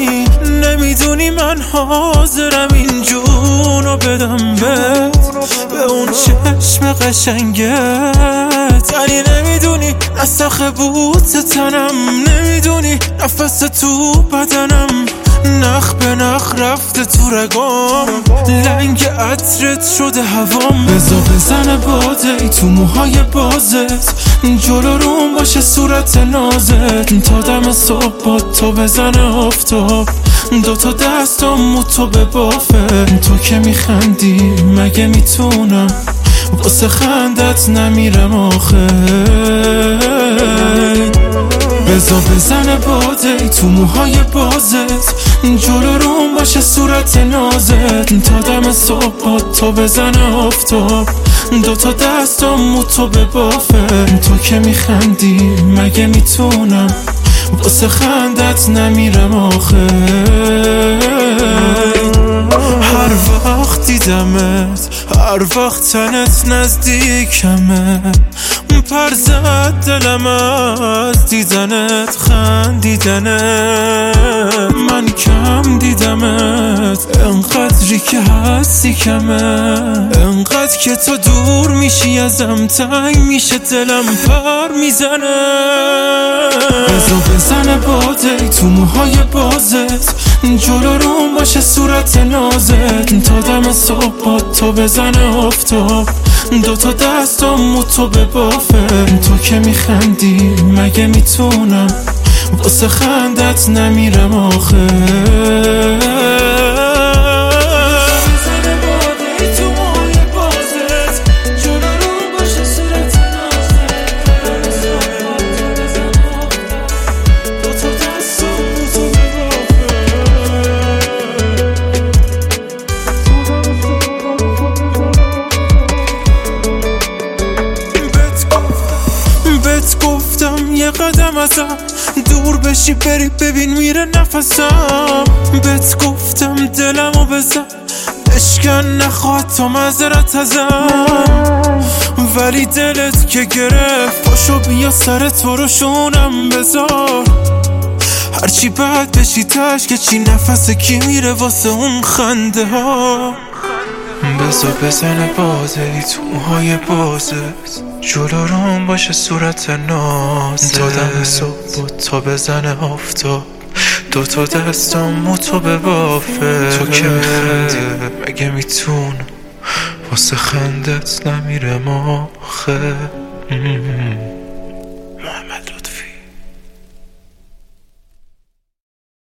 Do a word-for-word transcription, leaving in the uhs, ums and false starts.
نمیدونی نمیدونی من حاضرم این جونو بدم بهت، به اون چشم قشنگت. ولی نمیدونی نسخ بوت تنم، نمیدونی نفس تو بدنم، نخ به نخ رفته تو رگام، لنگ عطرت شده هوام. بزا بزنه باده ای تو موهای بازت، جلو روم باشه صورت نازت، تا دم صبح با تو بزنه آفتاب، دوتا دستم تو به بافه. تو که میخندی مگه میتونم واسه خندت نمیرم آخه. بزا بزنه باده ای تو موهای بازت، جلو روم باشه صورت نازت، تا دم صبح با تو بزنه آفتاب، دوتا دستم تو به بافه. تو که میخندی مگه میتونم واسه خندت نمیرم آخه. هر وقت دیدمت، هر وقت تنت نزدیکمه، پر زد دلم از دیدنت خندیدنت. من کم دیدمت انقدری که هستی کمه، انقدر که تو دور میشی ازم تنگ میشه دلم پر میزنه. بزا بزنه باده ای تو موهای بازت، جلو روم باشه صورت نازت، تا دم صبح با تو بزنه آفتاب، دوتا دستم تو به بافه. تو که میخندی مگه میتونم واسه خندت نمیرم آخه. یه قدم ازم دور بشی بری ببین میره نفسم. بهت گفتم دلمو بزن اشکن نخواد تا معذرت ازم، ولی دلت که گرفت پاشو بیا سر تو رو شونم بذار. هرچی بد بشی تش که چی نفس کی میره واسه اون خنده ها. بزا بزنه باده ای تو موهای بازت، جلو روم باشه صورت نازت، تا دم صبح تا بزنه آفتاب، دوتا دستم تو به بافه. تو که میخندی مگه میتونم واسه خندت نمیرم آخه.